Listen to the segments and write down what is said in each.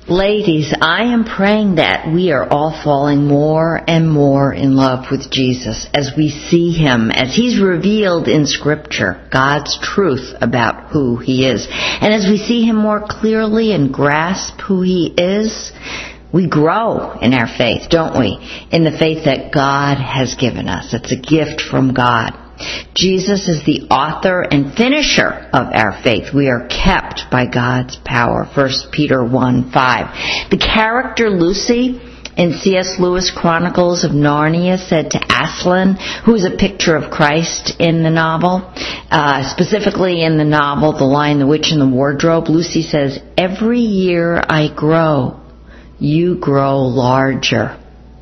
Ladies, I am praying that we are all falling more and more in love with Jesus as we see Him, as He's revealed in Scripture, God's truth about who He is. And as we see Him more clearly and grasp who He is, we grow in our faith, don't we? In the faith that God has given us. It's a gift from God. Jesus is the author and finisher of our faith. We are kept by God's power. 1 Peter 1:5. The character Lucy in C.S. Lewis' Chronicles of Narnia said to Aslan, who is a picture of Christ in the novel, specifically in the novel The Lion, the Witch, and the Wardrobe, Lucy says, "Every year I grow, you grow larger."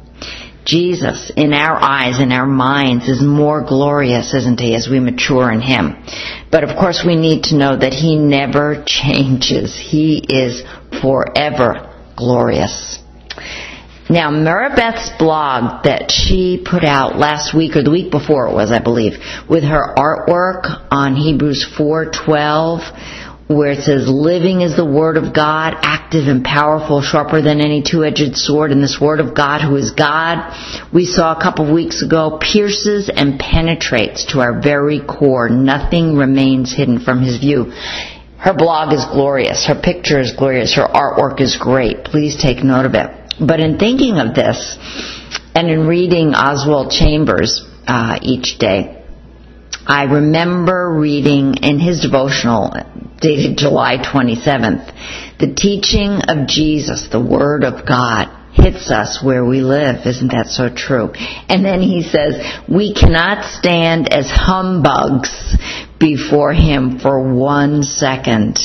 Jesus, in our eyes, in our minds, is more glorious, isn't He, as we mature in Him. But of course we need to know that He never changes. He is forever glorious. Now, Maribeth's blog that she put out last week, or the week before it was, I believe, with her artwork on Hebrews 4:12, where it says, "Living is the Word of God, active and powerful, sharper than any two-edged sword, and this Word of God, who is God," we saw a couple of weeks ago, pierces and penetrates to our very core. Nothing remains hidden from His view. Her blog is glorious. Her picture is glorious. Her artwork is great. Please take note of it. But in thinking of this, and in reading Oswald Chambers each day, I remember reading in his devotional dated July 27th, "The teaching of Jesus, the Word of God, hits us where we live." Isn't that so true? And then he says, "We cannot stand as humbugs before Him for 1 second."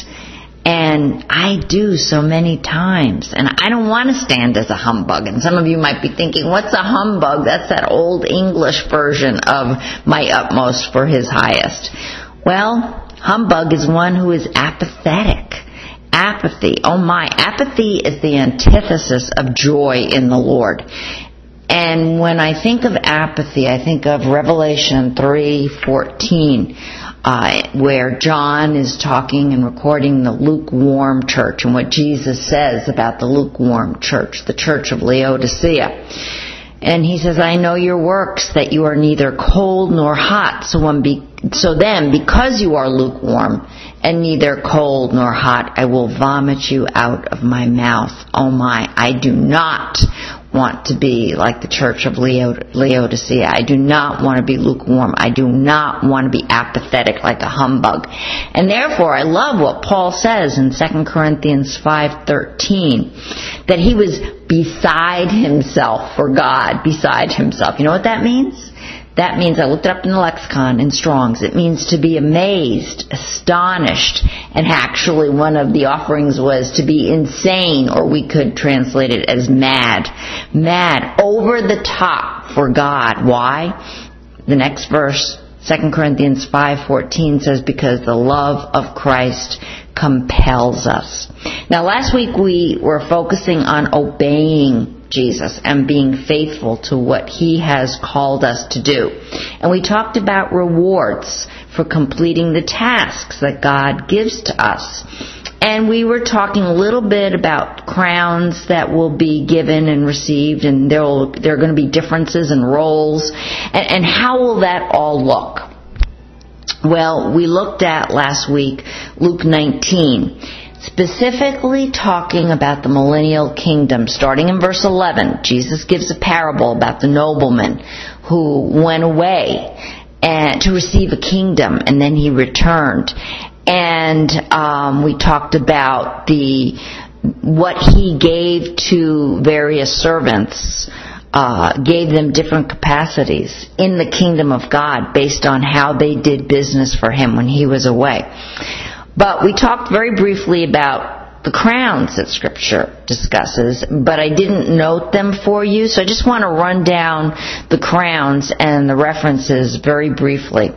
And I do so many times. And I don't want to stand as a humbug. And some of you might be thinking, what's a humbug? That's that old English version of "my utmost for His highest." Well, humbug is one who is apathetic. Apathy. Oh my, apathy is the antithesis of joy in the Lord. And when I think of apathy, I think of Revelation 3:14. Where John is talking and recording the lukewarm church and what Jesus says about the lukewarm church, the church of Laodicea. And he says, "I know your works, that you are neither cold nor hot. So then, because you are lukewarm and neither cold nor hot, I will vomit you out of my mouth." Oh my, I do not want to be like the church of Laodicea. I do not want to be lukewarm. I do not want to be apathetic like a humbug. And therefore, I love what Paul says in 2 Corinthians 5:13, that he was beside himself for God, beside himself. You know what that means? That means, I looked it up in the lexicon in Strong's, it means to be amazed, astonished, and actually one of the offerings was to be insane, or we could translate it as mad. Mad, over the top for God. Why? The next verse, 2 Corinthians 5:14 says, "Because the love of Christ compels us." Now, last week we were focusing on obeying Jesus and being faithful to what He has called us to do. And we talked about rewards for completing the tasks that God gives to us. And we were talking a little bit about crowns that will be given and received, and there are going to be differences in roles. And how will that all look? Well, we looked at last week Luke 19, specifically talking about the millennial kingdom. Starting in verse 11, Jesus gives a parable about the nobleman who went away to receive a kingdom, and then he returned. And we talked about what he gave to various servants, gave them different capacities in the kingdom of God based on how they did business for him when he was away. But we talked very briefly about the crowns that Scripture discusses, but I didn't note them for you, so I just want to run down the crowns and the references very briefly.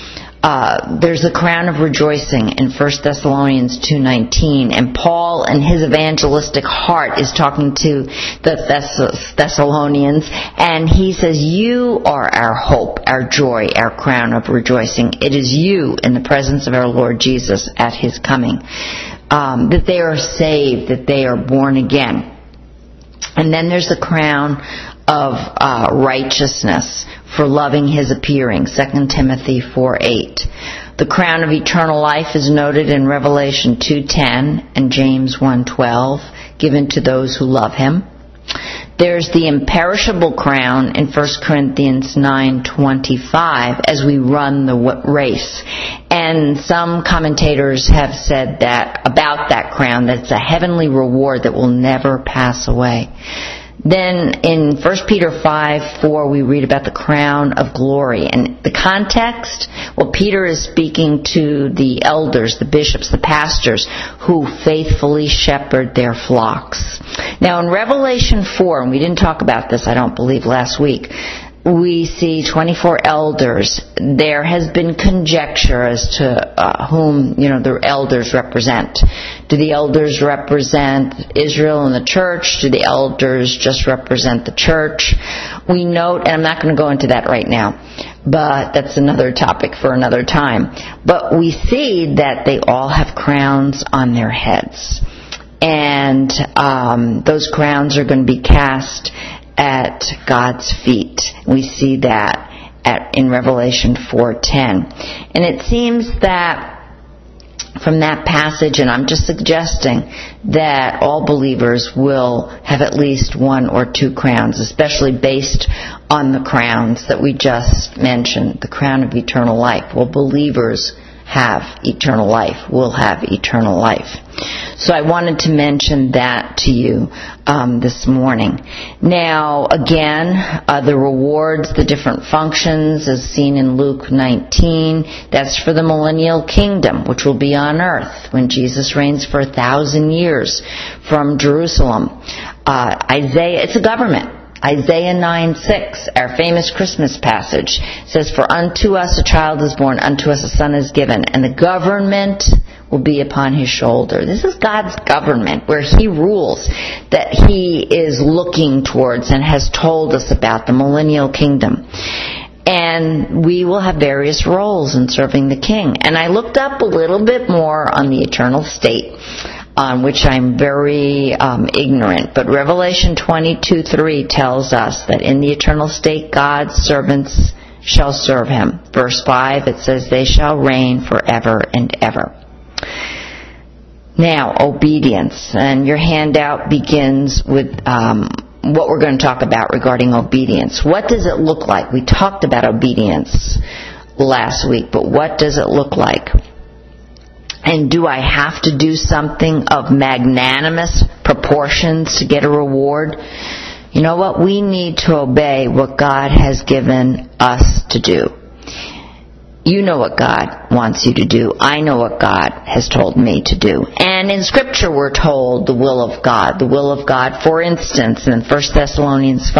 There's the crown of rejoicing in 1 Thessalonians 2:19, and Paul in his evangelistic heart is talking to the Thessalonians, and he says, "You are our hope, our joy, our crown of rejoicing. It is you in the presence of our Lord Jesus at His coming." that they are saved, that they are born again. And then there's the crown of righteousness for loving His appearing, 2 Timothy 4:8. The crown of eternal life is noted in Revelation 2:10 and James 1:12, given to those who love Him. There's the imperishable crown in 1 Corinthians 9:25 as we run the race. And some commentators have said that about that crown, that it's a heavenly reward that will never pass away. Then in 1 Peter 5:4 we read about the crown of glory. And the context, well, Peter is speaking to the elders, the bishops, the pastors, who faithfully shepherd their flocks. Now in Revelation 4, and we didn't talk about this, I don't believe, last week, we see 24 elders. There has been conjecture as to whom, the elders represent. Do the elders represent Israel and the church? Do the elders just represent the church? We note, and I'm not going to go into that right now, but that's another topic for another time. But we see that they all have crowns on their heads. And those crowns are going to be cast at God's feet. We see that in Revelation 4:10. And it seems that from that passage, and I'm just suggesting that all believers will have at least one or two crowns, especially based on the crowns that we just mentioned, the crown of eternal life. Well, believers have eternal life, will have eternal life. So I wanted to mention that to you this morning. Now, again, the rewards, the different functions, as seen in Luke 19, that's for the millennial kingdom, which will be on earth when Jesus reigns for 1,000 years from Jerusalem. Isaiah, it's a government. Isaiah 9:6, our famous Christmas passage, says, "For unto us a child is born, unto us a son is given, and the government will be upon His shoulder." This is God's government, where He rules, that He is looking towards and has told us about, the millennial kingdom. And we will have various roles in serving the King. And I looked up a little bit more on the eternal state, on which I'm very ignorant. But Revelation 22:3 tells us that in the eternal state, God's servants shall serve Him. Verse 5, it says, "They shall reign forever and ever." Now, obedience. And your handout begins with what we're going to talk about regarding obedience. What does it look like? We talked about obedience last week, but what does it look like? And do I have to do something of magnanimous proportions to get a reward? You know what? We need to obey what God has given us to do. You know what God wants you to do. I know what God has told me to do. And in Scripture we're told the will of God. The will of God, for instance, in 1 Thessalonians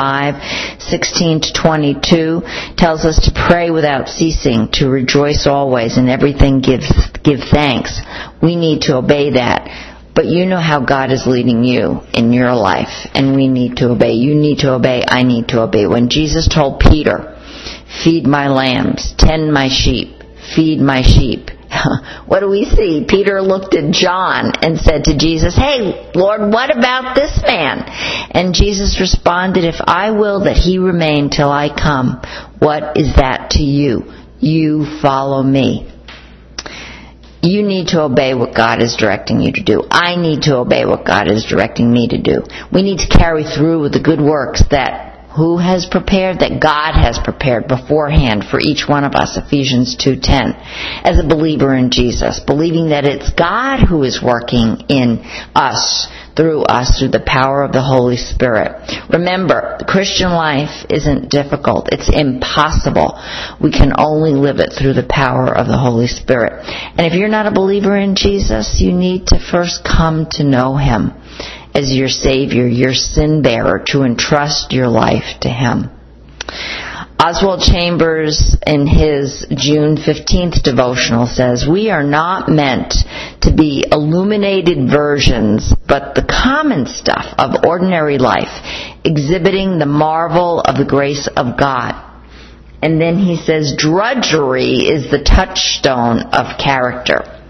5:16-22, tells us to pray without ceasing, to rejoice always, and everything give thanks. We need to obey that. But you know how God is leading you in your life, and we need to obey. You need to obey. I need to obey. When Jesus told Peter, "Feed my lambs, tend my sheep, feed my sheep," what do we see? Peter looked at John and said to Jesus, "Hey, Lord, what about this man?" And Jesus responded, "If I will that he remain till I come, what is that to you? You follow me." You need to obey what God is directing you to do. I need to obey what God is directing me to do. We need to carry through with the good works that who has prepared? That God has prepared beforehand for each one of us, Ephesians 2:10. As a believer in Jesus, believing that it's God who is working in us, through the power of the Holy Spirit. Remember, the Christian life isn't difficult. It's impossible. We can only live it through the power of the Holy Spirit. And if you're not a believer in Jesus, you need to first come to know Him as your Savior, your sin bearer, to entrust your life to Him. Oswald Chambers, in his June 15th devotional, says, "We are not meant to be illuminated versions, but the common stuff of ordinary life, exhibiting the marvel of the grace of God." And then he says, "Drudgery is the touchstone of character."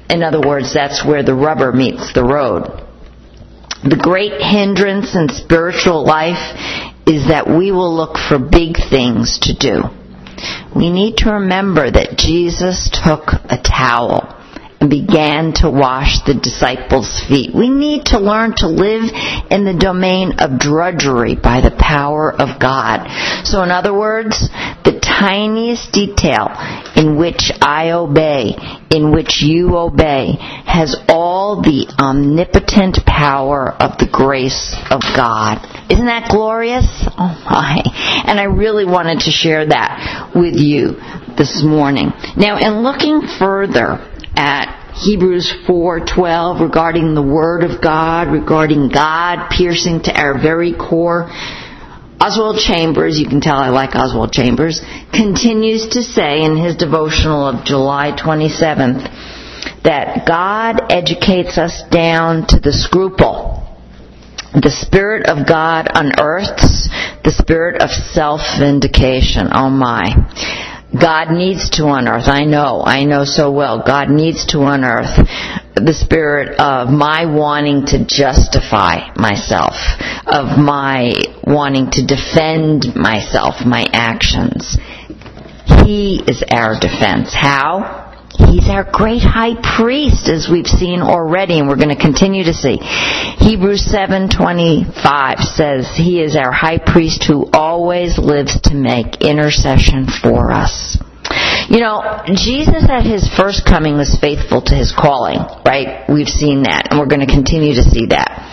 In other words, that's where the rubber meets the road. The great hindrance in spiritual life is that we will look for big things to do. We need to remember that Jesus took a towel and began to wash the disciples' feet. We need to learn to live in the domain of drudgery by the power of God. So in other words, the tiniest detail in which I obey, in which you obey, has all the omnipotent power of the grace of God. Isn't that glorious? Oh my. And I really wanted to share that with you this morning. Now, in looking further at Hebrews 4:12 regarding the Word of God, regarding God piercing to our very core, Oswald Chambers, you can tell I like Oswald Chambers, continues to say in his devotional of July 27th that God educates us down to the scruple. The Spirit of God unearths the spirit of self-vindication. Oh my. God needs to unearth. I know so well. God needs to unearth the spirit of my wanting to justify myself, of my wanting to defend myself, my actions. He is our defense. How? He's our great high priest, as we've seen already, and we're going to continue to see. Hebrews 7:25 says, He is our high priest who always lives to make intercession for us. You know, Jesus at His first coming was faithful to His calling, right? We've seen that, and we're going to continue to see that.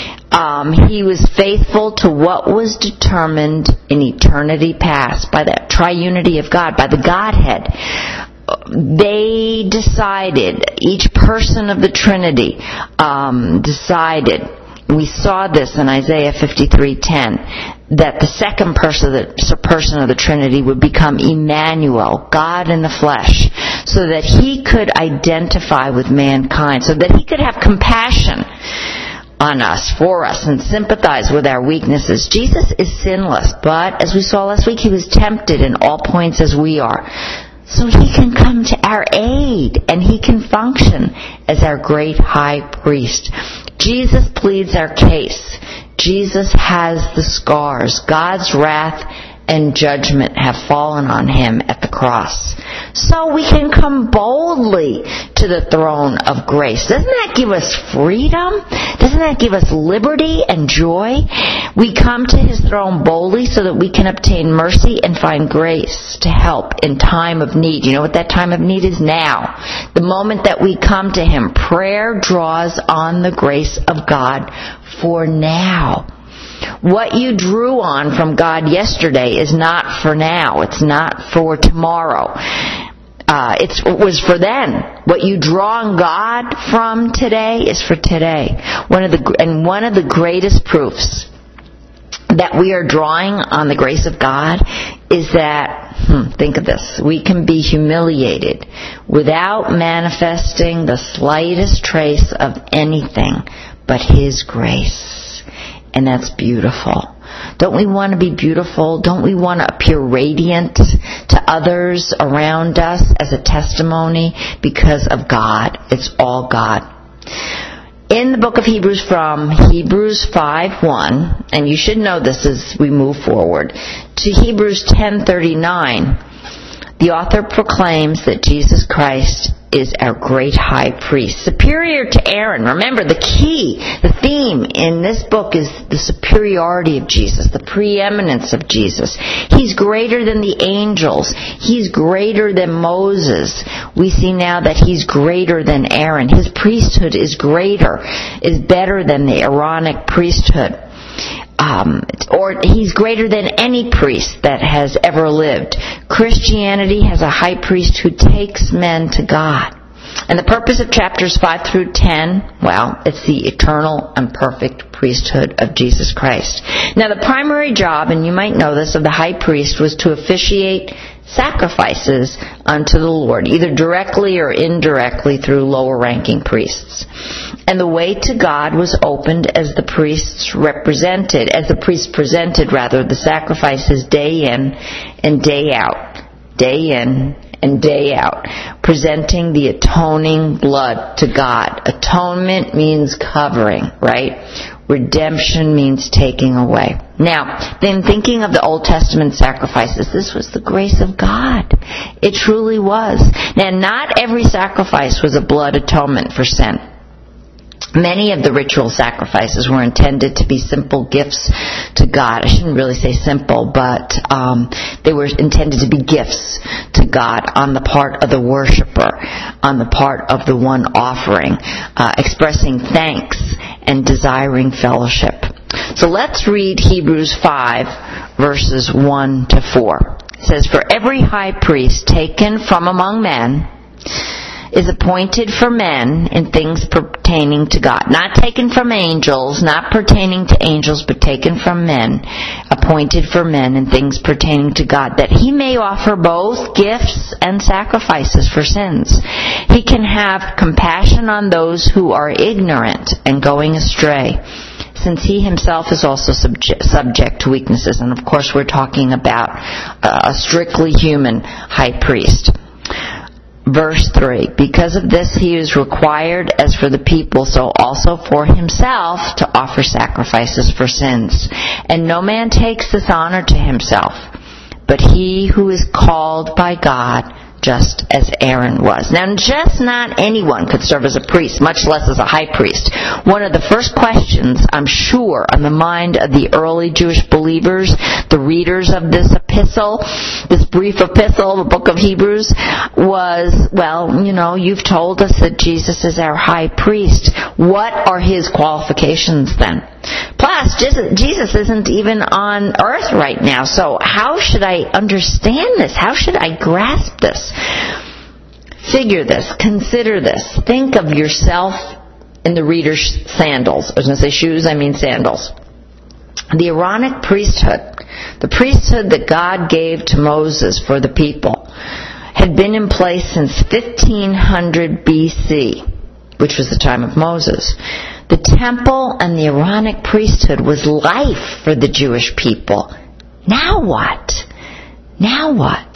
He was faithful to what was determined in eternity past by the triunity of God, by the Godhead. They decided, each person of the Trinity decided, we saw this in Isaiah 53:10, that the second person of the Trinity would become Emmanuel, God in the flesh, so that He could identify with mankind, so that He could have compassion on us, for us, and sympathize with our weaknesses. Jesus is sinless, but as we saw last week, He was tempted in all points as we are. So He can come to our aid, and He can function as our great high priest. Jesus pleads our case. Jesus has the scars. God's wrath and judgment have fallen on Him at the cross. So we can come boldly to the throne of grace. Doesn't that give us freedom? Doesn't that give us liberty and joy? We come to His throne boldly so that we can obtain mercy and find grace to help in time of need. You know what that time of need is now. The moment that we come to Him, prayer draws on the grace of God for now. What you drew on from God yesterday is not for now. It's not for tomorrow. It was for then. What you draw on God from today is for today. One of the greatest proofs that we are drawing on the grace of God is that, think of this, we can be humiliated without manifesting the slightest trace of anything but His grace. And that's beautiful. Don't we want to be beautiful? Don't we want to appear radiant to others around us as a testimony because of God? It's all God. In the book of Hebrews, from Hebrews 5:1, and you should know this as we move forward, to Hebrews 10:39, the author proclaims that Jesus Christ is our great high priest, superior to Aaron. Remember, the theme in this book is the superiority of Jesus, the preeminence of Jesus. He's greater than the angels. He's greater than Moses. We see now that He's greater than Aaron. His priesthood is better than the Aaronic priesthood. Or He's greater than any priest that has ever lived. Christianity has a high priest who takes men to God. And the purpose of chapters 5 through 10, well, it's the eternal and perfect priesthood of Jesus Christ. Now, the primary job, and you might know this, of the high priest was to officiate sacrifices unto the Lord, either directly or indirectly through lower-ranking priests. And the way to God was opened as the priest presented the sacrifices day in and day out, day in and day out, presenting the atoning blood to God. Atonement means covering, right? Redemption means taking away. Now, then thinking of the Old Testament sacrifices, this was the grace of God. It truly was. Now, not every sacrifice was a blood atonement for sin. Many of the ritual sacrifices were intended to be simple gifts to God. I shouldn't really say simple, but they were intended to be gifts to God on the part of the worshiper, on the part of the one offering, expressing thanks and desiring fellowship. So let's read Hebrews 5, verses 1 to 4. It says, "For every high priest taken from among men is appointed for men in things pertaining to God." Not taken from angels, not pertaining to angels, but taken from men. Appointed for men in things pertaining to God, that he may offer both gifts and sacrifices for sins. He can have compassion on those who are ignorant and going astray, since he himself is also subject to weaknesses. And of course we're talking about a strictly human high priest. Verse 3, "Because of this he is required, as for the people, so also for himself, to offer sacrifices for sins. And no man takes this honor to himself, but he who is called by God, just as Aaron was." Now, just not anyone could serve as a priest, much less as a high priest. One of the first questions, I'm sure, on the mind of the early Jewish believers, the readers of this epistle, this brief epistle, the book of Hebrews, was, well, you've told us that Jesus is our high priest. What are his qualifications then? Plus, Jesus isn't even on earth right now, so how should I understand this? How should I grasp this? Figure this, consider this. Think of yourself in the reader's sandals. I was going to say shoes, I mean sandals. The Aaronic priesthood, the priesthood that God gave to Moses for the people, had been in place since 1500 BC, which was the time of Moses. The temple and the Aaronic priesthood was life for the Jewish people. Now what? Now what?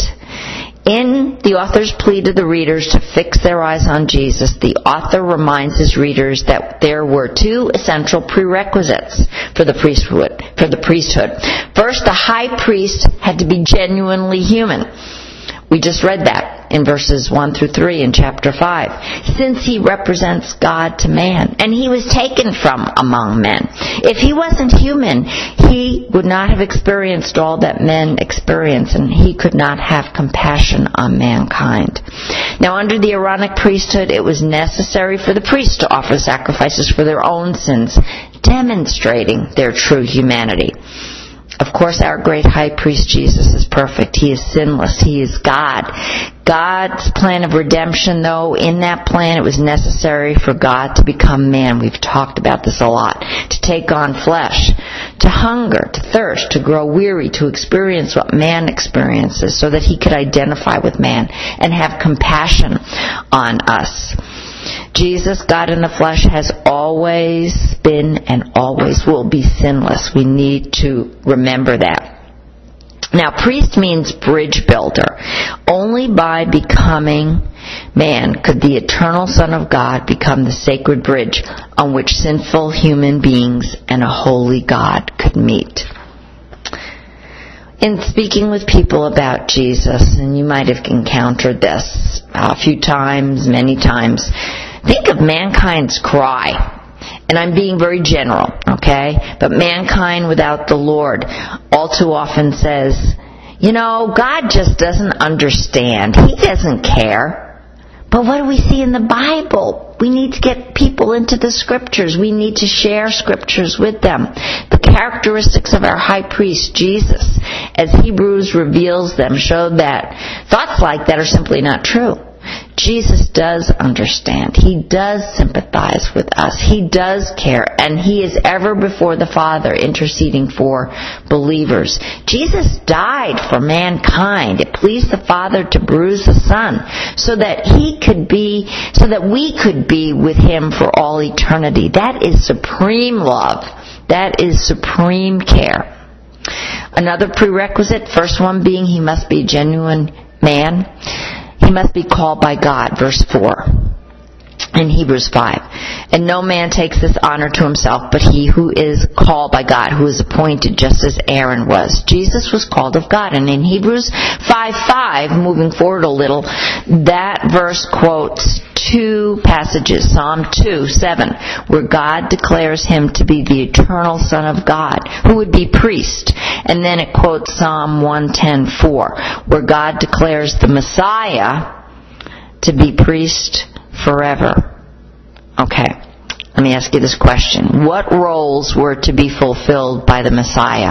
In the author's plea to the readers to fix their eyes on Jesus, the author reminds his readers that there were two essential prerequisites for the priesthood. First, the high priest had to be genuinely human. We just read that in verses 1 through 3 in chapter 5. Since he represents God to man, and he was taken from among men. If he wasn't human, he would not have experienced all that men experience, and he could not have compassion on mankind. Now, under the Aaronic priesthood, it was necessary for the priests to offer sacrifices for their own sins, demonstrating their true humanity. Of course, our great high priest Jesus is perfect. He is sinless. He is God. God's plan of redemption, though, in that plan it was necessary for God to become man. We've talked about this a lot. To take on flesh, to hunger, to thirst, to grow weary, to experience what man experiences so that he could identify with man and have compassion on us. Jesus, God in the flesh, has always been and always will be sinless. We need to remember that. Now, priest means bridge builder. Only by becoming man could the eternal Son of God become the sacred bridge on which sinful human beings and a holy God could meet. In speaking with people about Jesus, and you might have encountered this a few times, many times, think of mankind's cry. And I'm being very general, okay? But mankind without the Lord all too often says, God just doesn't understand. He doesn't care. But what do we see in the Bible? We need to get people into the Scriptures. We need to share Scriptures with them. The characteristics of our high priest, Jesus, as Hebrews reveals them, show that thoughts like that are simply not true. Jesus does understand. He does sympathize with us. He does care. And He is ever before the Father interceding for believers. Jesus died for mankind. It pleased the Father to bruise the Son so that we could be with Him for all eternity. That is supreme love. That is supreme care. Another prerequisite, first one being He must be a genuine man. He must be called by God, verse 4. In Hebrews 5. And no man takes this honor to himself, but he who is called by God, who is appointed, just as Aaron was. Jesus was called of God. And in Hebrews 5:5, moving forward a little, that verse quotes two passages. Psalm 2:7, where God declares him to be the eternal Son of God, who would be priest. And then it quotes Psalm 110:4, where God declares the Messiah to be priest forever. Okay, let me ask you this question. What roles were to be fulfilled by the Messiah?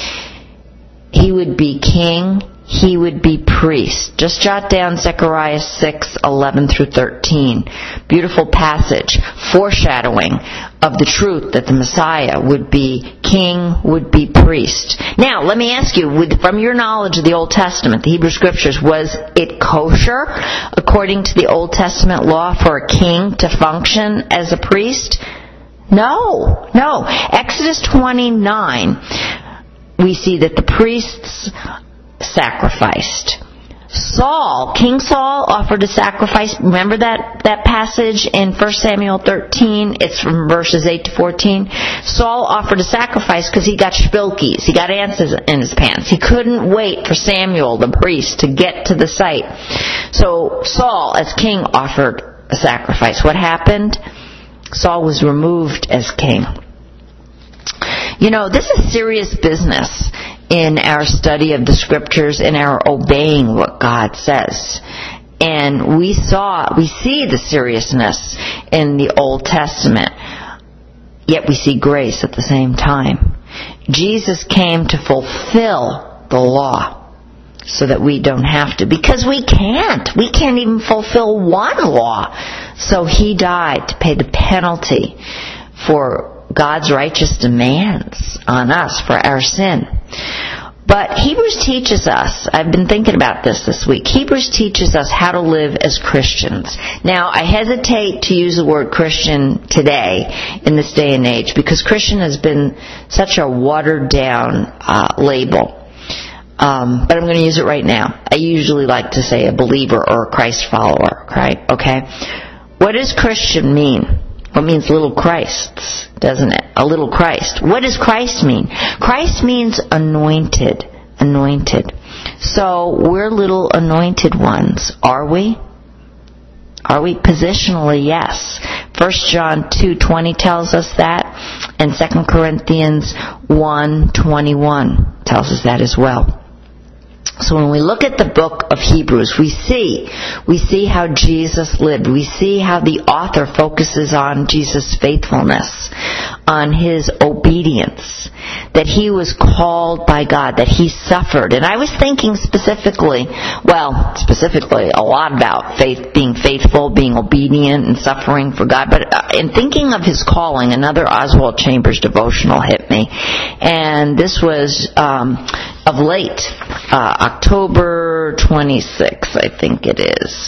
He would be king, he would be priest. Just jot down Zechariah 6:11 through 13. Beautiful passage, foreshadowing of the truth that the Messiah would be king, would be priest. Now, let me ask you, from your knowledge of the Old Testament, the Hebrew Scriptures, was it kosher, according to the Old Testament law, for a king to function as a priest? No. Exodus 29, we see that the priests sacrificed. King Saul offered a sacrifice. Remember that passage in 1 Samuel 13? It's from verses 8 to 14. Saul offered a sacrifice because he got spilkies. He got ants in his pants. He couldn't wait for Samuel, the priest, to get to the site. So Saul, as king, offered a sacrifice. What happened? Saul was removed as king. You know, this is serious business in our study of the Scriptures and our obeying what God says. And we see the seriousness in the Old Testament, yet we see grace at the same time. Jesus came to fulfill the law so that we don't have to, because we can't even fulfill one law. So he died to pay the penalty for God's righteous demands on us for our sin. But Hebrews teaches us, I've been thinking about this week, Hebrews teaches us how to live as Christians. Now, I hesitate to use the word Christian today, in this day and age, because Christian has been such a watered down label. But I'm going to use it right now. I usually like to say a believer or a Christ follower, right? Okay? What does Christian mean? What means little Christs, doesn't it? A little Christ. What does Christ mean? Christ means anointed. Anointed. So we're little anointed ones, are we? Are we? Positionally, yes. 1 John 2:20 tells us that, and 2 Corinthians 1:21 tells us that as well. So when we look at the book of Hebrews, we see how Jesus lived. We see how the author focuses on Jesus' faithfulness, on his obedience, that he was called by God, that he suffered. And I was thinking specifically a lot about being faithful, being obedient, and suffering for God. But in thinking of his calling, another Oswald Chambers devotional hit me. And this was of late, October 26th, I think it is,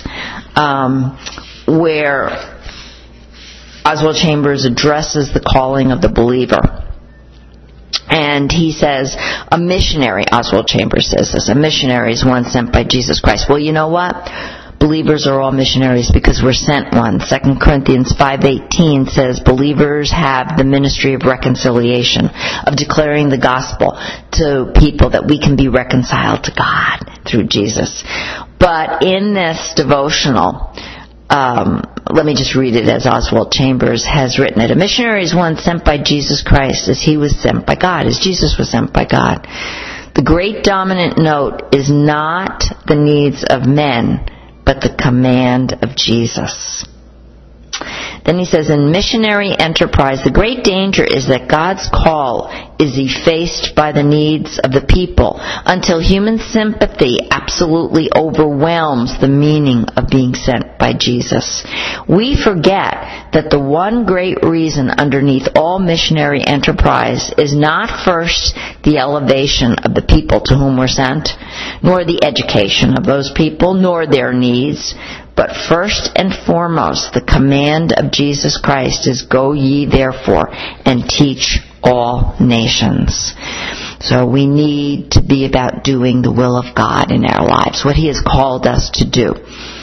where Oswald Chambers addresses the calling of the believer. And he says, a missionary, Oswald Chambers says this, a missionary is one sent by Jesus Christ. Well, you know what? Believers are all missionaries because we're sent one. 2 Corinthians 5:18 says believers have the ministry of reconciliation, of declaring the gospel to people that we can be reconciled to God through Jesus. But in this devotional, let me just read it as Oswald Chambers has written it. A missionary is one sent by Jesus Christ as he was sent by God, as Jesus was sent by God. The great dominant note is not the needs of men, but the command of Jesus. Then he says, in missionary enterprise, the great danger is that God's call is effaced by the needs of the people until human sympathy absolutely overwhelms the meaning of being sent by Jesus. We forget that the one great reason underneath all missionary enterprise is not first the elevation of the people to whom we're sent, nor the education of those people, nor their needs, but first and foremost, the command of Jesus Christ is, go ye therefore and teach all nations. So we need to be about doing the will of God in our lives, what he has called us to do.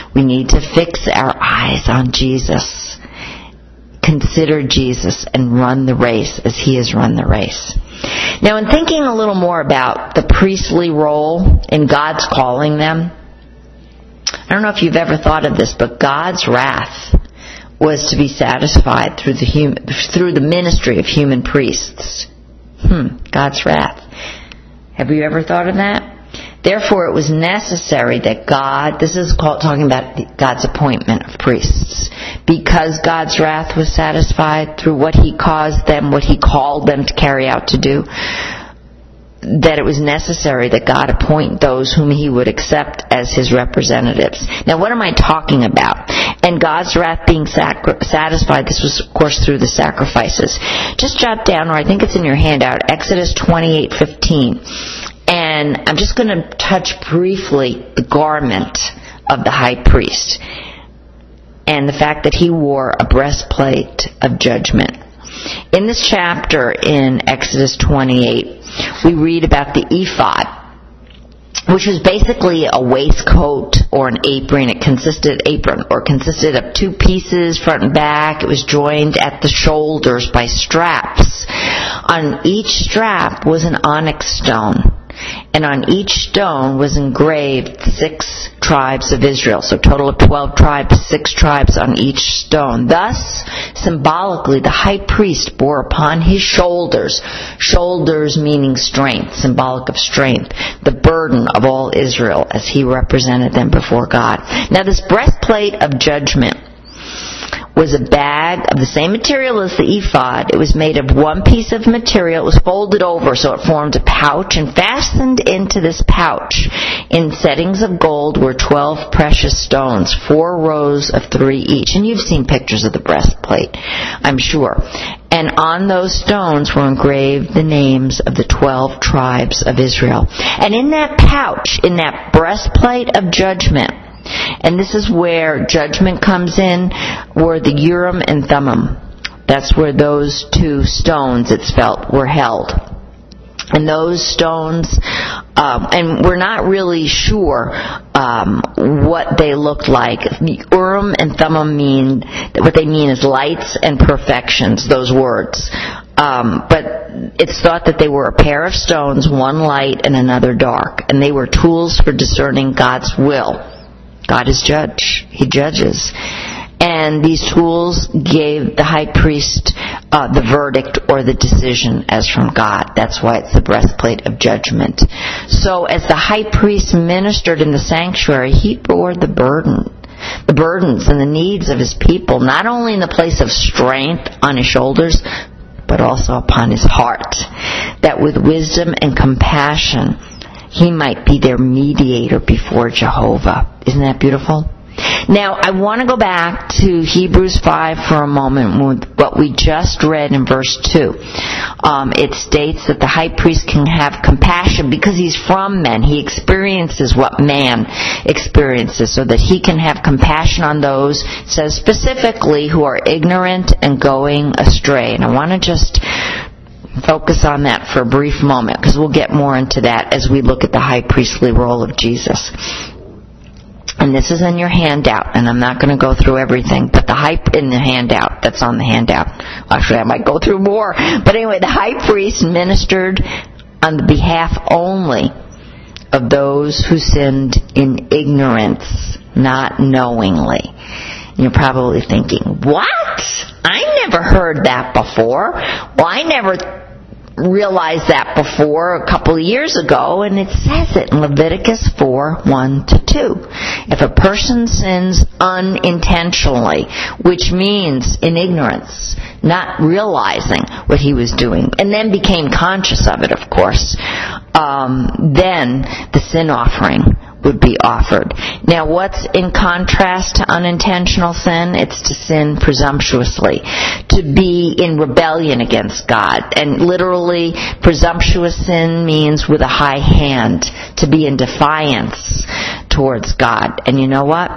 We need to fix our eyes on Jesus. Consider Jesus and run the race as he has run the race. Now, in thinking a little more about the priestly role in God's calling them, I don't know if you've ever thought of this, but God's wrath was to be satisfied through the ministry of human priests. God's wrath. Have you ever thought of that? Therefore, it was necessary that God, this is talking about God's appointment of priests, because God's wrath was satisfied through what he caused them, what he called them to carry out to do, that it was necessary that God appoint those whom he would accept as his representatives. Now, what am I talking about? And God's wrath being satisfied, this was, of course, through the sacrifices. Just jot down, or I think it's in your handout, Exodus 28:15. And I'm just going to touch briefly the garment of the high priest and the fact that he wore a breastplate of judgment. In this chapter in Exodus 28, we read about the ephod, which was basically a waistcoat or an apron. It consisted of two pieces, front and back. It was joined at the shoulders by straps. On each strap was an onyx stone, and on each stone was engraved 6 tribes of Israel. So a total of 12 tribes, 6 tribes on each stone. Thus, symbolically, the high priest bore upon his shoulders meaning strength, symbolic of strength, the burden of all Israel as he represented them before God. Now, this breastplate of judgment was a bag of the same material as the ephod. It was made of one piece of material. It was folded over so it formed a pouch, and fastened into this pouch in settings of gold were 12 precious stones, 4 rows of 3 each. And you've seen pictures of the breastplate, I'm sure. And on those stones were engraved the names of the 12 tribes of Israel. And in that pouch, in that breastplate of judgment, and this is where judgment comes in, were the Urim and Thummim. That's where those 2 stones, it's felt, were held. And those stones, and we're not really sure what they looked like. The Urim and Thummim what they mean is lights and perfections, those words. But it's thought that they were a pair of stones, one light and another dark. And they were tools for discerning God's will. God is judge. He judges. And these tools gave the high priest the verdict or the decision as from God. That's why it's the breastplate of judgment. So as the high priest ministered in the sanctuary, he bore the burdens and the needs of his people, not only in the place of strength on his shoulders, but also upon his heart, that with wisdom and compassion he might be their mediator before Jehovah. Isn't that beautiful? Now, I want to go back to Hebrews 5 for a moment with what we just read in verse 2. It states that the high priest can have compassion because he's from men. He experiences what man experiences, so that he can have compassion on those, it says specifically, who are ignorant and going astray. And I want to just focus on that for a brief moment, because we'll get more into that as we look at the high priestly role of Jesus. And this is in your handout, and I'm not going to go through everything, but in the handout, that's on the handout. Actually, I might go through more. But anyway, the high priest ministered on the behalf only of those who sinned in ignorance, not knowingly. And you're probably thinking, what? I never heard that before. Well, I never realized that before a couple of years ago, and it says it in Leviticus 4:1-2. If a person sins unintentionally, which means in ignorance, not realizing what he was doing, and then became conscious of it, of course, then the sin offering would be offered. Now, what's in contrast to unintentional sin? It's to sin presumptuously, to be in rebellion against God. And literally, presumptuous sin means with a high hand, to be in defiance towards God. And you know what?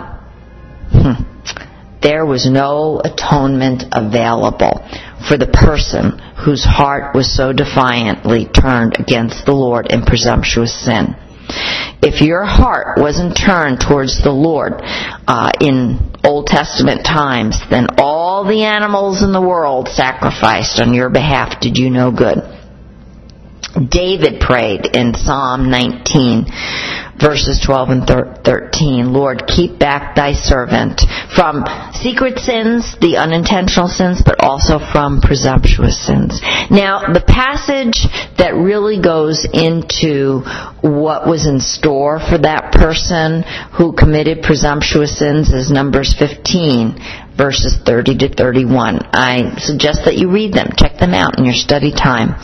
There was no atonement available for the person whose heart was so defiantly turned against the Lord in presumptuous sin. if your heart wasn't turned towards the Lord in Old Testament times, then all the animals in the world sacrificed on your behalf did you no good. David prayed in Psalm 19, verses 12 and 13, Lord, keep back thy servant from secret sins, the unintentional sins, but also from presumptuous sins. Now, the passage that really goes into what was in store for that person who committed presumptuous sins is Numbers 15, verses 30 to 31. I suggest that you read them. Check them out in your study time.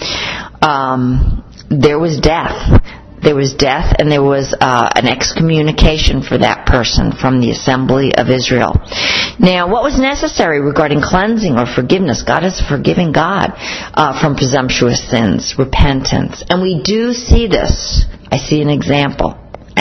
There was death. There was death, and there was an excommunication for that person from the assembly of Israel. Now, what was necessary regarding cleansing or forgiveness? God is a forgiving God from presumptuous sins, repentance. And we do see this. I see an example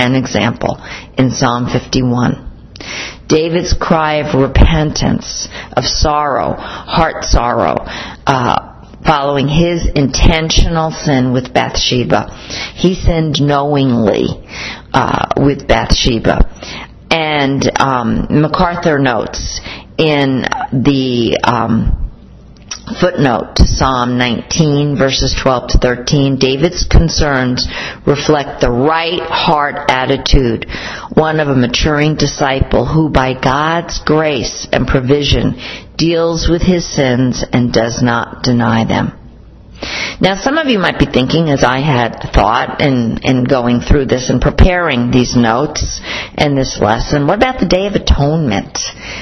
in Psalm 51. David's cry of repentance, of sorrow, heart sorrow, following his intentional sin with Bathsheba. He sinned knowingly with Bathsheba. And MacArthur notes in the footnote to Psalm 19, verses 12 to 13, David's concerns reflect the right heart attitude, one of a maturing disciple who by God's grace and provision deals with his sins and does not deny them. Now, some of you might be thinking, as I had thought in going through this and preparing these notes and this lesson, what about the Day of Atonement?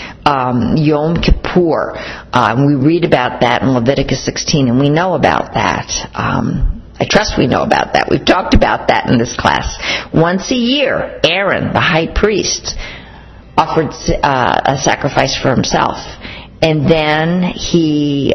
Yom Kippur. We read about that in Leviticus 16, and we know about that. I trust we know about that. We've talked about that in this class. Once a year, Aaron, the high priest, offered a sacrifice for himself. And then he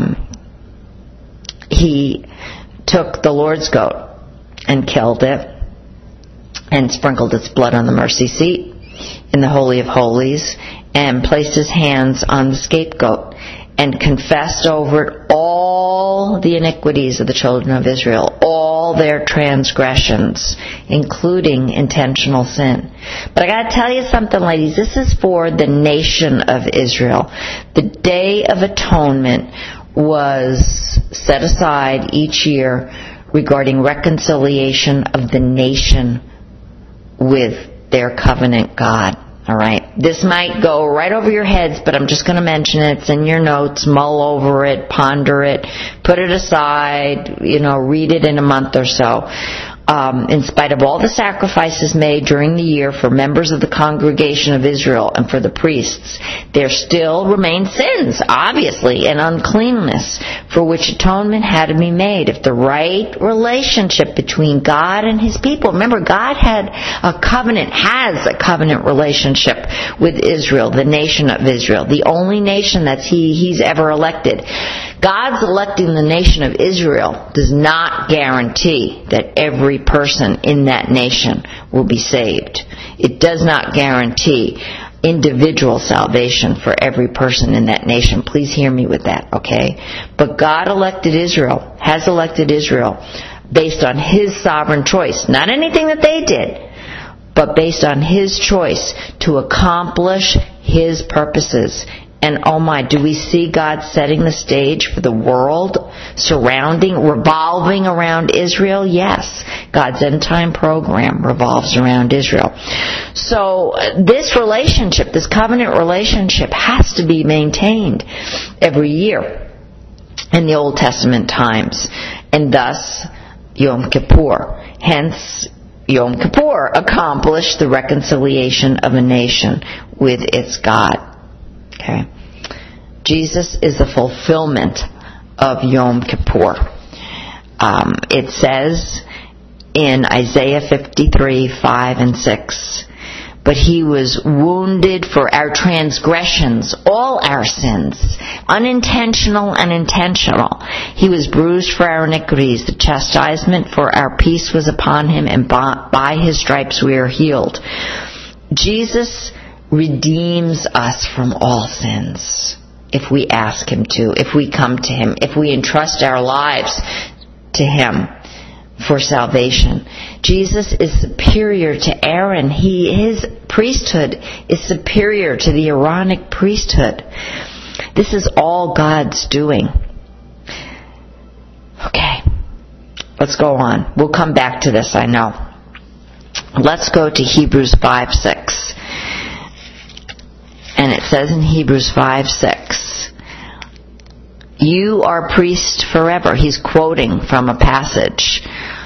took the Lord's goat and killed it and sprinkled its blood on the mercy seat in the Holy of Holies and placed his hands on the scapegoat and confessed over it all the iniquities of the children of Israel, all their transgressions, including intentional sin. But I got to tell you something, ladies. This is for the nation of Israel. The Day of Atonement was set aside each year regarding reconciliation of the nation with their covenant God. All right. This might go right over your heads, but I'm just going to mention it. It's in your notes. Mull over it, ponder it, put it aside, read it in a month or so. In spite of all the sacrifices made during the year for members of the congregation of Israel and for the priests, there still remain sins, obviously, and uncleanness for which atonement had to be made. If the right relationship between God and His people, remember, God has a covenant relationship with Israel, the nation of Israel, the only nation that He's ever elected. God's electing the nation of Israel does not guarantee that every person in that nation will be saved. It does not guarantee individual salvation for every person in that nation. Please hear me with that, okay? But God has elected Israel based on His sovereign choice. Not anything that they did, but based on His choice to accomplish His purposes. And oh my, do we see God setting the stage for the world revolving around Israel? Yes. God's end time program revolves around Israel. So this relationship, this covenant relationship, has to be maintained every year in the Old Testament times. And thus, Yom Kippur. Hence, Yom Kippur accomplished the reconciliation of a nation with its God. Okay. Jesus is the fulfillment of Yom Kippur. It says in Isaiah 53, 5 and 6, but He was wounded for our transgressions, all our sins, unintentional and intentional. He was bruised for our iniquities. The chastisement for our peace was upon Him, and by His stripes we are healed. Jesus redeems us from all sins if we ask Him to, if we come to Him, if we entrust our lives to Him. for salvation. Jesus is superior to Aaron. His priesthood is superior to the Aaronic priesthood. This is all God's doing. Okay, let's go on. We'll come back to this, I know. Let's go to Hebrews 5:6. And it says in Hebrews 5:6, you are priests forever. He's quoting from a passage.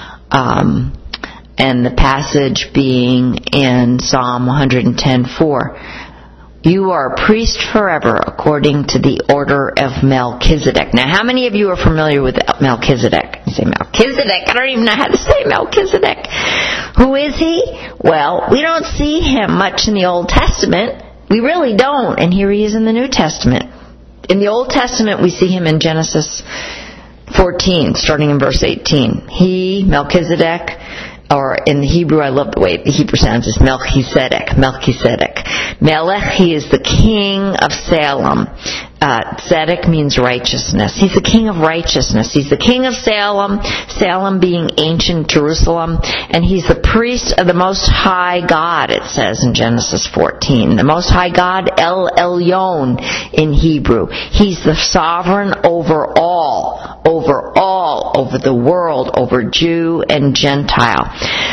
And the passage being in Psalm 110:4. You are a priest forever according to the order of Melchizedek. Now, how many of you are familiar with Melchizedek? You say Melchizedek? I don't even know how to say Melchizedek. Who is he? Well, we don't see him much in the Old Testament. We really don't. And here he is in the New Testament. In the Old Testament, we see him in Genesis 14, starting in verse 18. He, Melchizedek, or in the Hebrew, I love the way the Hebrew sounds, is Melchizedek. Melech, he is the king of Salem. Tzedek means righteousness. He's the king of righteousness. He's the king of Salem, Salem being ancient Jerusalem, and he's the priest of the Most High God, it says in Genesis 14. The Most High God, El Elyon in Hebrew. He's the sovereign over the world, over Jew and Gentile.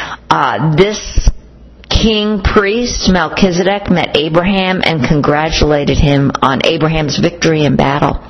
This king priest, Melchizedek, met Abraham and congratulated him on Abraham's victory in battle.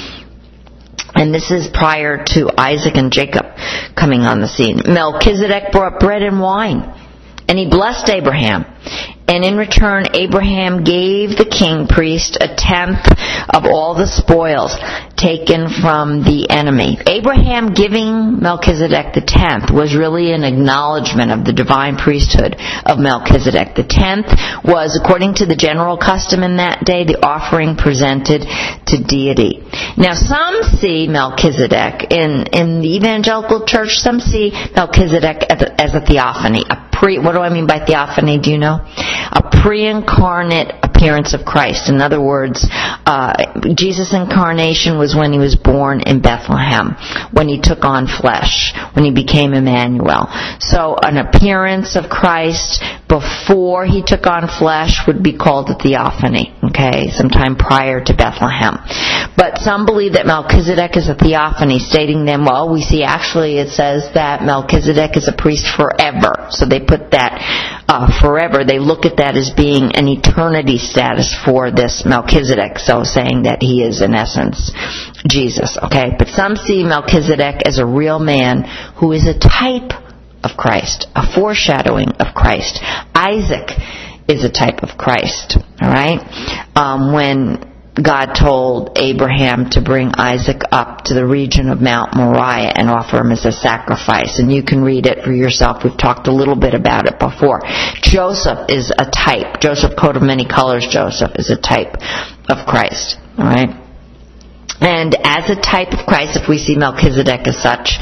And this is prior to Isaac and Jacob coming on the scene. Melchizedek brought bread and wine, and he blessed Abraham. And in return, Abraham gave the king priest 1/10 of all the spoils taken from the enemy. Abraham giving Melchizedek the 10th was really an acknowledgement of the divine priesthood of Melchizedek. The 10th was, according to the general custom in that day, the offering presented to deity. Now, some see Melchizedek in the evangelical church. Some see Melchizedek as a theophany. What do I mean by theophany? Do you know? A pre-incarnate appearance of Christ. In other words, Jesus' incarnation was when he was born in Bethlehem, when he took on flesh, when he became Emmanuel. So an appearance of Christ before he took on flesh would be called a theophany, okay, sometime prior to Bethlehem. But some believe that Melchizedek is a theophany, stating them, well, we see actually it says that Melchizedek is a priest forever. So they put that forever. They look at that as being an eternity status for this Melchizedek, so saying that he is in essence Jesus, okay? But some see Melchizedek as a real man who is a type of Christ, a foreshadowing of Christ. Isaac is a type of Christ, all right? When God told Abraham to bring Isaac up to the region of Mount Moriah and offer him as a sacrifice. And you can read it for yourself. We've talked a little bit about it before. Joseph is a type. Joseph, coat of many colors, Joseph is a type of Christ. All right? And as a type of Christ, if we see Melchizedek as such,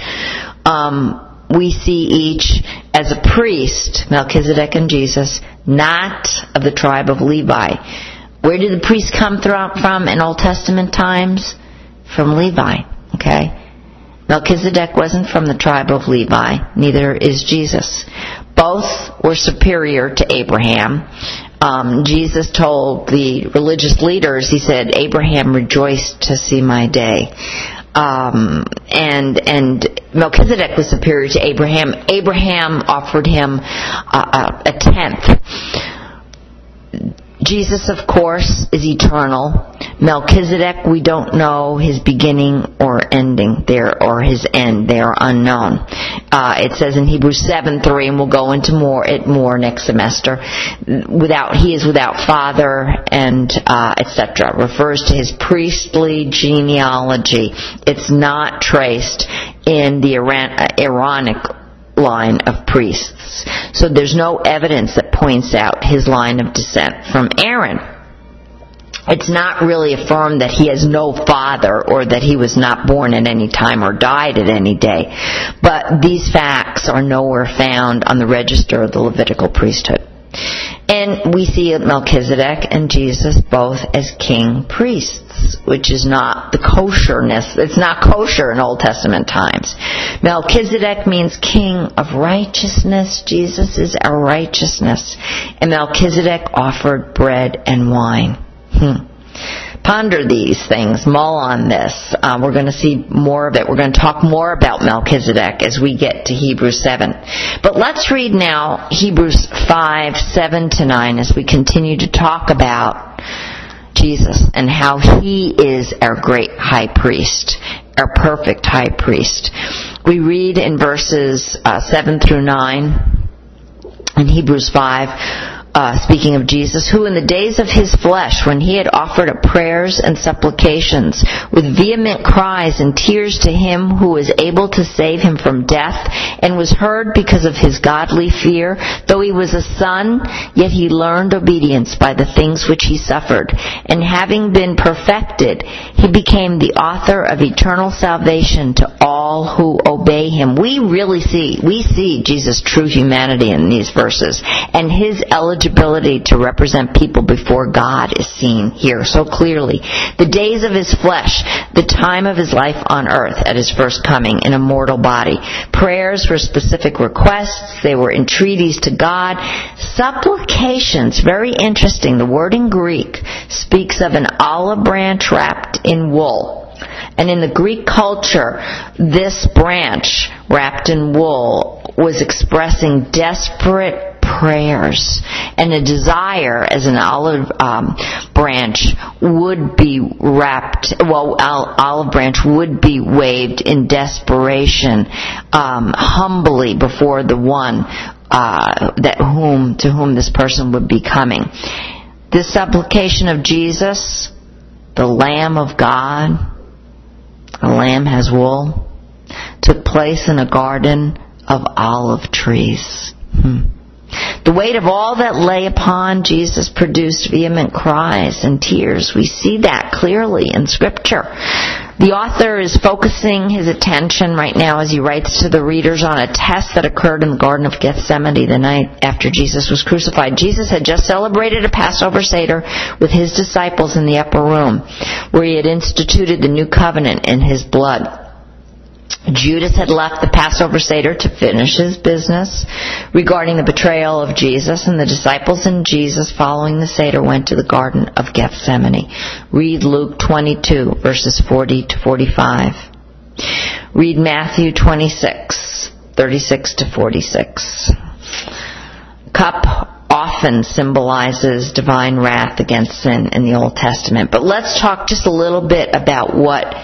we see each as a priest, Melchizedek and Jesus, not of the tribe of Levi. Where did the priests come from in Old Testament times? From Levi, okay? Melchizedek wasn't from the tribe of Levi, neither is Jesus. Both were superior to Abraham. Jesus told the religious leaders, he said, Abraham rejoiced to see my day. And Melchizedek was superior to Abraham. Abraham offered him a 10th. Jesus, of course, is eternal. Melchizedek, we don't know his beginning or ending there, or his end. They are unknown. It says in Hebrews 7:3, and we'll go into more next semester. He is without father, and etc. Refers to his priestly genealogy. It's not traced in the Aaronic line of priests. So there's no evidence that points out his line of descent from Aaron. It's not really affirmed that he has no father or that he was not born at any time or died at any day. But these facts are nowhere found on the register of the Levitical priesthood. And we see Melchizedek and Jesus both as king priests, which is not the kosherness. It's not kosher in Old Testament times. Melchizedek means king of righteousness. Jesus is our righteousness. And Melchizedek offered bread and wine. Ponder these things. Mull on this. We're going to see more of it. We're going to talk more about Melchizedek as we get to Hebrews 7. But let's read now Hebrews 5, 7 to 9 as we continue to talk about Jesus and how He is our great high priest, our perfect high priest. We read in verses 7 through 9 in Hebrews 5, speaking of Jesus, who in the days of His flesh, when He had offered up prayers and supplications with vehement cries and tears to Him who was able to save Him from death, and was heard because of His godly fear, though He was a son, yet He learned obedience by the things which He suffered. And having been perfected, He became the author of eternal salvation to all who obey Him. We see Jesus' true humanity in these verses, and His eligibility to represent people before God is seen here so clearly. The days of His flesh, the time of His life on earth at His first coming in a mortal body. Prayers were specific requests. They were entreaties to God. Supplications, very interesting. The word in Greek speaks of an olive branch wrapped in wool. And in the Greek culture, this branch wrapped in wool was expressing desperate prayers and a desire as an olive branch would be wrapped, olive branch would be waved in desperation, humbly before the one to whom this person would be coming. This supplication of Jesus, the Lamb of God, a lamb has wool, took place in a garden of olive trees. The weight of all that lay upon Jesus produced vehement cries and tears. We see that clearly in Scripture. The author is focusing his attention right now as he writes to the readers on a test that occurred in the Garden of Gethsemane the night after Jesus was crucified. Jesus had just celebrated a Passover Seder with His disciples in the upper room, where He had instituted the new covenant in His blood. Judas had left the Passover Seder to finish his business regarding the betrayal of Jesus, and the disciples and Jesus following the Seder went to the Garden of Gethsemane. Read Luke 22, verses 40 to 45. Read Matthew 26, 36 to 46. Cup often symbolizes divine wrath against sin in the Old Testament. But let's talk just a little bit about what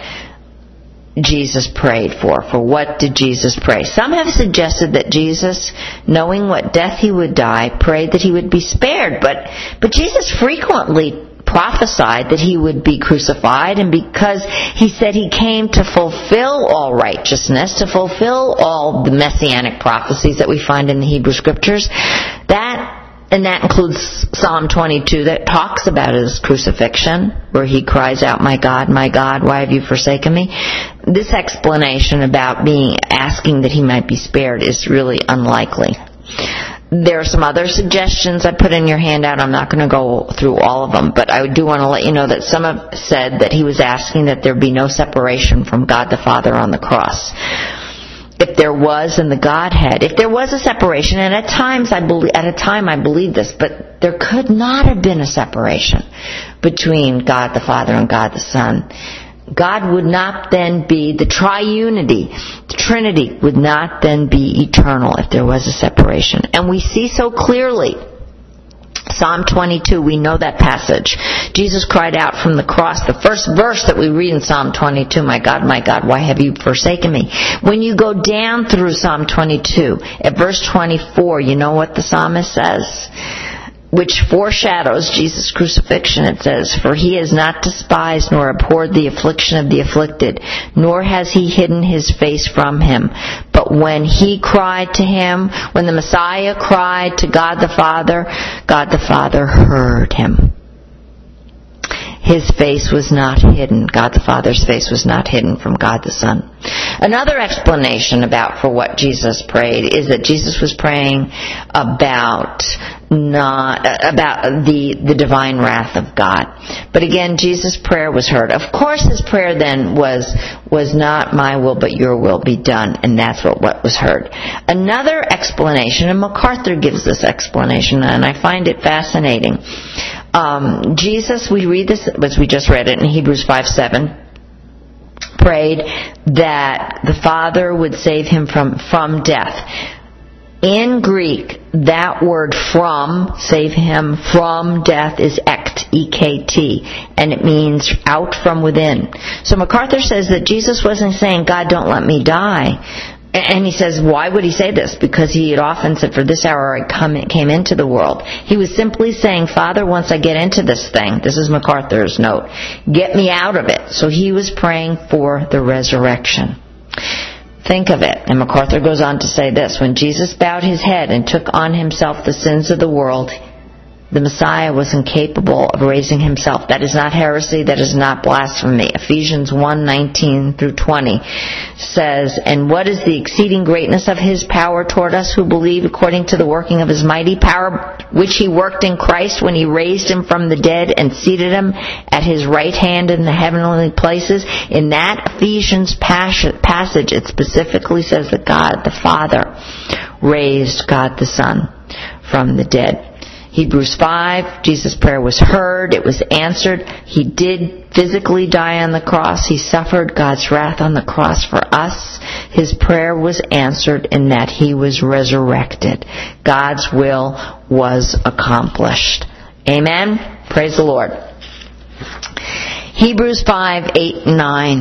Jesus prayed for. For what did Jesus pray? Some have suggested that Jesus, knowing what death He would die, prayed that He would be spared. But Jesus frequently prophesied that He would be crucified, and because He said He came to fulfill all righteousness, to fulfill all the messianic prophecies that we find in the Hebrew Scriptures, that includes Psalm 22 that talks about His crucifixion, where He cries out, my God, why have you forsaken me?" This explanation about asking that He might be spared is really unlikely. There are some other suggestions I put in your handout. I'm not going to go through all of them, but I do want to let you know that some have said that He was asking that there be no separation from God the Father on the cross. If there was in the Godhead, if there was a separation, and at a time I believe this, but there could not have been a separation between God the Father and God the Son. God would not then be the triunity. The Trinity would not then be eternal if there was a separation. And we see so clearly Psalm 22, we know that passage. Jesus cried out from the cross. The first verse that we read in Psalm 22, my God, why have you forsaken me?" When you go down through Psalm 22, at verse 24, you know what the psalmist says? Which foreshadows Jesus' crucifixion. It says, "For He has not despised nor abhorred the affliction of the afflicted, nor has He hidden His face from him. But when He cried to Him, when the Messiah cried to God the Father heard Him." His face was not hidden. God the Father's face was not hidden from God the Son. Another explanation for what Jesus prayed is that Jesus was praying about the divine wrath of God. But again, Jesus' prayer was heard. Of course, his prayer then was not my will but your will be done, and that's what was heard. Another explanation, and MacArthur gives this explanation, and I find it fascinating. Jesus, we read this as we just read it in Hebrews 5:7, prayed that the Father would save him from death. In Greek, that word from, save him from death, is ekt, E-K-T, and it means out from within. So MacArthur says that Jesus wasn't saying, God, don't let me die. And he says, why would he say this? Because he had often said, for this hour I came into the world. He was simply saying, Father, once I get into this thing, this is MacArthur's note, get me out of it. So he was praying for the resurrection. Think of it. And MacArthur goes on to say this, when Jesus bowed his head and took on himself the sins of the world, the Messiah was incapable of raising himself. That is not heresy. That is not blasphemy. Ephesians 1:19-20 says, and what is the exceeding greatness of his power toward us who believe, according to the working of his mighty power, which he worked in Christ when he raised him from the dead and seated him at his right hand in the heavenly places? In that Ephesians passage, it specifically says that God the Father raised God the Son from the dead. Hebrews 5, Jesus' prayer was heard, it was answered. He did physically die on the cross. He suffered God's wrath on the cross for us. His prayer was answered in that he was resurrected. God's will was accomplished. Amen? Praise the Lord. Hebrews 5:8-9.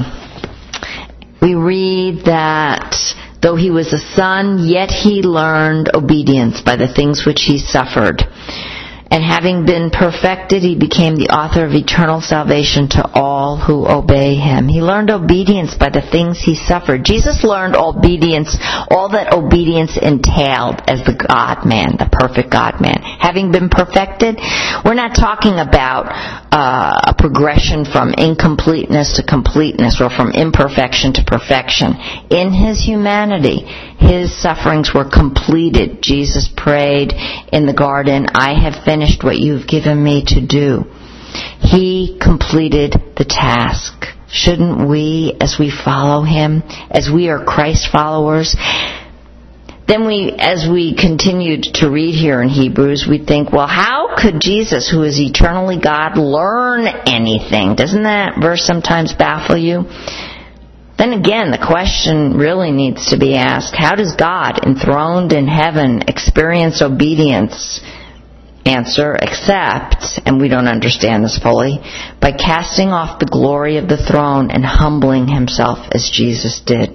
We read that though he was a son, yet he learned obedience by the things which he suffered. And having been perfected, he became the author of eternal salvation to all who obey him. He learned obedience by the things he suffered. Jesus learned obedience, all that obedience entailed as the God-man, the perfect God-man. Having been perfected, we're not talking about a progression from incompleteness to completeness or from imperfection to perfection. In his humanity, his sufferings were completed. Jesus prayed in the garden, I have finished what you've given me to do. He completed the task. Shouldn't we, as we follow him, as we are Christ followers, then as we continued to read here in Hebrews, we think, well, how could Jesus, who is eternally God, learn anything? Doesn't that verse sometimes baffle you? Then again, the question really needs to be asked, how does God, enthroned in heaven, experience obedience? Answer, except, and we don't understand this fully, by casting off the glory of the throne and humbling himself as Jesus did.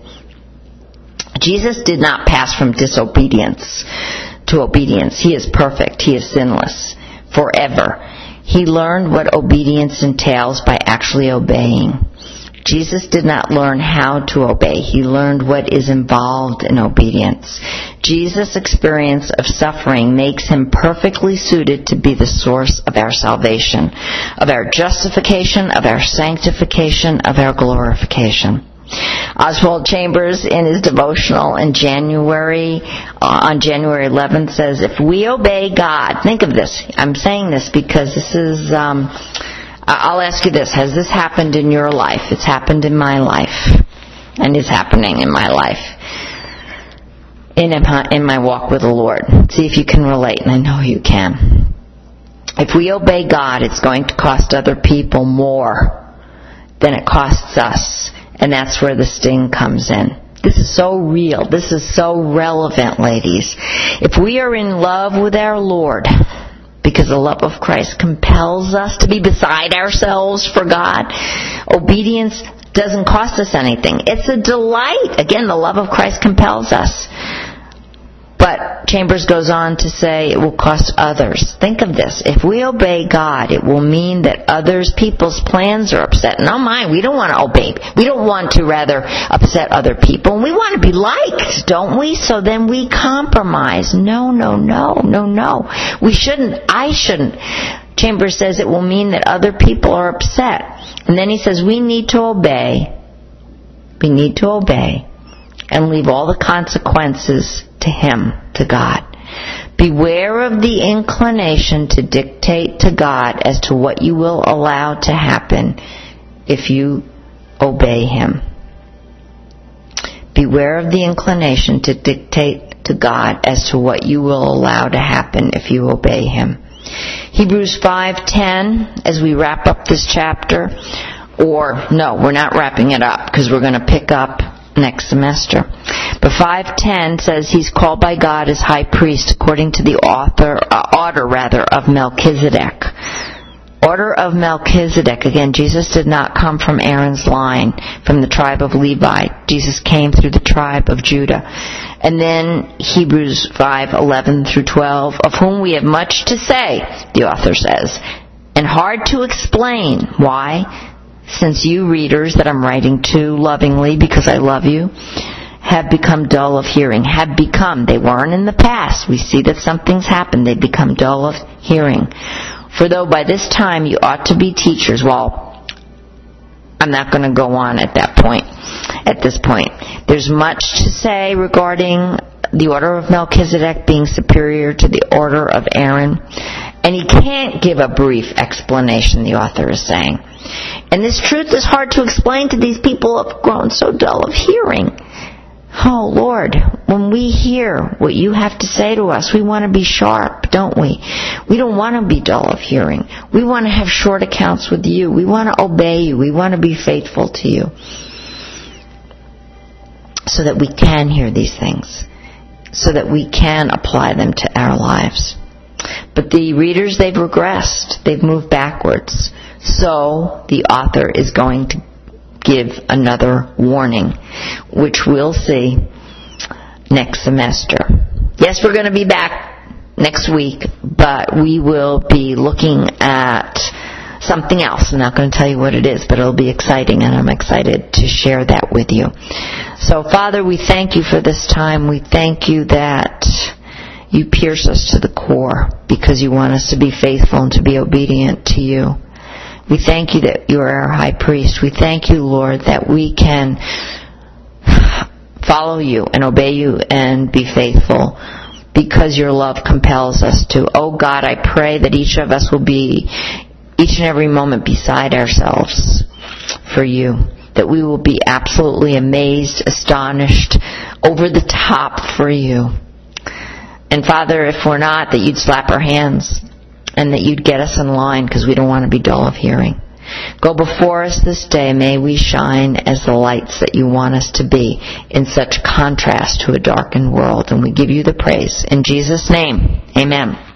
Jesus did not pass from disobedience to obedience. He is perfect. He is sinless forever. He learned what obedience entails by actually obeying. Jesus did not learn how to obey. He learned what is involved in obedience. Jesus' experience of suffering makes him perfectly suited to be the source of our salvation, of our justification, of our sanctification, of our glorification. Oswald Chambers, in his devotional on January 11th, says, if we obey God, think of this. I'm saying this because this is... I'll ask you this. Has this happened in your life? It's happened in my life. And is happening in my life. In my walk with the Lord. See if you can relate, and I know you can. If we obey God, it's going to cost other people more than it costs us. And that's where the sting comes in. This is so real. This is so relevant, ladies. If we are in love with our Lord, because the love of Christ compels us to be beside ourselves for God, obedience doesn't cost us anything. It's a delight. Again, the love of Christ compels us. But Chambers goes on to say it will cost others. Think of this. If we obey God, it will mean that people's plans are upset. Not mine. We don't want to obey. We don't want to rather upset other people. We want to be liked, don't we? So then we compromise. No. We shouldn't. I shouldn't. Chambers says it will mean that other people are upset. And then he says we need to obey. We need to obey and leave all the consequences to Him, to God. Beware of the inclination to dictate to God as to what you will allow to happen if you obey Him. Beware of the inclination to dictate to God as to what you will allow to happen if you obey Him. Hebrews 5:10, as we wrap up this chapter, or no, we're not wrapping it up because we're going to pick up next semester. But 5:10 says he's called by God as high priest according to the order of Melchizedek. Order of Melchizedek. Again, Jesus did not come from Aaron's line, from the tribe of Levi. Jesus came through the tribe of Judah. And then Hebrews 5:11 through 12, of whom we have much to say, the author says, and hard to explain. Why? Since you readers that I'm writing to lovingly, because I love you, have become dull of hearing. Have become. They weren't in the past. We see that something's happened. They become dull of hearing. For though by this time you ought to be teachers, well, I'm not going to go on at this point. There's much to say regarding the order of Melchizedek being superior to the order of Aaron. And he can't give a brief explanation, the author is saying. And this truth is hard to explain to these people who have grown so dull of hearing. Oh, Lord, when we hear what you have to say to us, we want to be sharp, don't we? We don't want to be dull of hearing. We want to have short accounts with you. We want to obey you. We want to be faithful to you so that we can hear these things, so that we can apply them to our lives. But the readers, they've regressed. They've moved backwards. So the author is going to give another warning, which we'll see next semester. Yes, we're going to be back next week, but we will be looking at something else. I'm not going to tell you what it is, but it'll be exciting, and I'm excited to share that with you. So, Father, we thank you for this time. We thank you that you pierce us to the core because you want us to be faithful and to be obedient to you. We thank you that you are our high priest. We thank you, Lord, that we can follow you and obey you and be faithful because your love compels us to. Oh God, I pray that each of us will be each and every moment beside ourselves for you, that we will be absolutely amazed, astonished, over the top for you. And Father, if we're not, that you'd slap our hands and that you'd get us in line because we don't want to be dull of hearing. Go before us this day. May we shine as the lights that you want us to be in such contrast to a darkened world. And we give you the praise. In Jesus' name, amen.